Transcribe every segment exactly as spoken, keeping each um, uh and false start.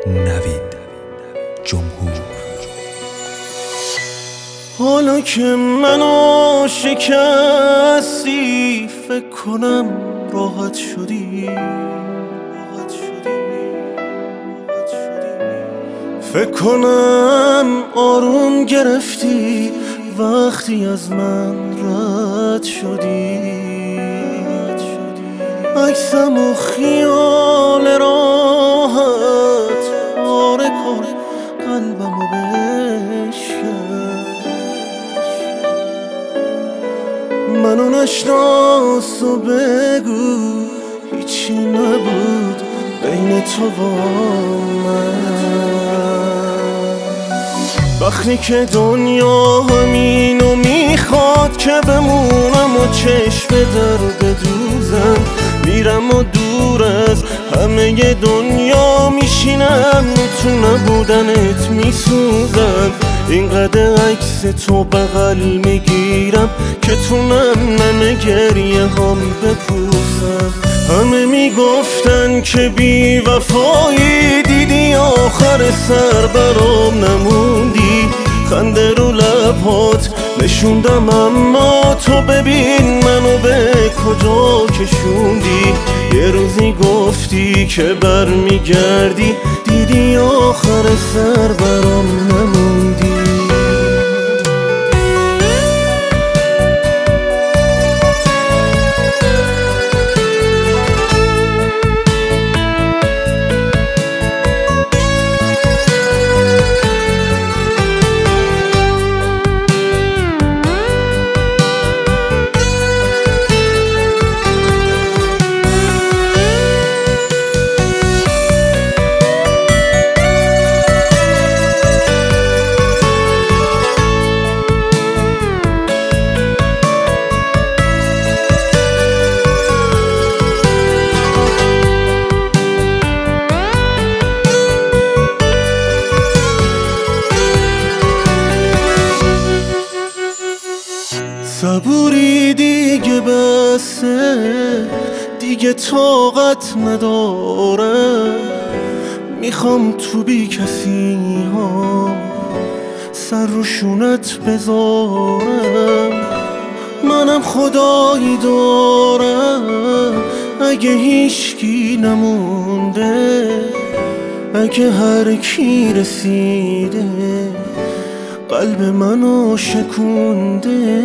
نوید جمهور. حالا که منو شکستی فکر کنم راحت شدی، فکر کنم آروم گرفتی وقتی از من رد شدی. عکسم و خیال راحت پاره کن قلبمو بشکن. منو نشناس و بگو هیچی نبود بین تو و من. وقتی که دنیا همینو میخواد که بمونم و چشم در بدوزم، میرم و دور از همه دنیا میشینم، تو نبودنت میسوزم. اینقدر عکس تو بغل میگیرم که تونم نم گریه هم بپوسم. همه میگفتن که بی وفایی، دیدی آخر سر برام نموندی. خنده رو لبات نشوندم اما تو ببین منو به کجا کشوندی. یه روزی گفتی که برمیگردی، دیدی آخر سر برام نموندی. صبوری دیگه بسه، دیگه طاقت ندارم. میخوام تو بی کسی ها سر رو شونت بذارم. منم خدایی دارم اگه هیچکی نمونده، اگه هر کی رسیده قلب منو شکونده.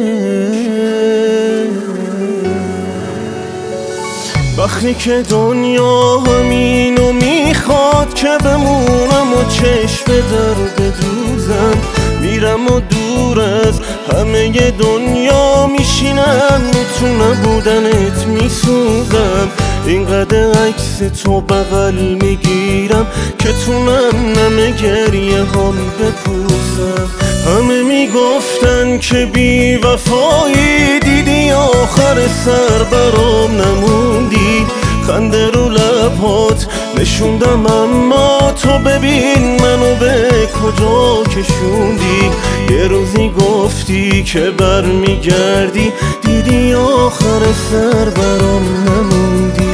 وقتی که دنیا همینو میخواد که بمونم و چشم در بدوزم، میرم و دور از همه دنیا میشینم، تو نبودنت میسوزم. اینقدر عکس تو بغل میگیرم که تونم نم گریه هم بپوسم. همه میگفتن که بی وفایی، دیدی آخر سر برام نموندی. خنده رو لبات نشوندم اما تو ببین منو به کجا کشوندی. یه روزی گفتی که برمیگردی، دیدی آخر سر برام نموندی.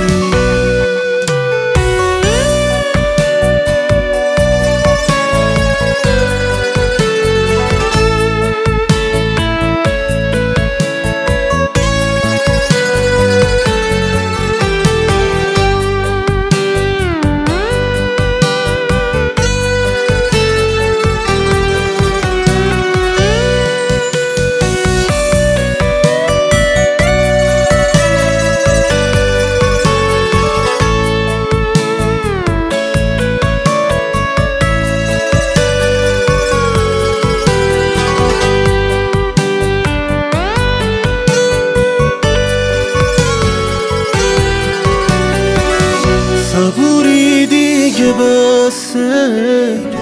صبوری دیگه بسه،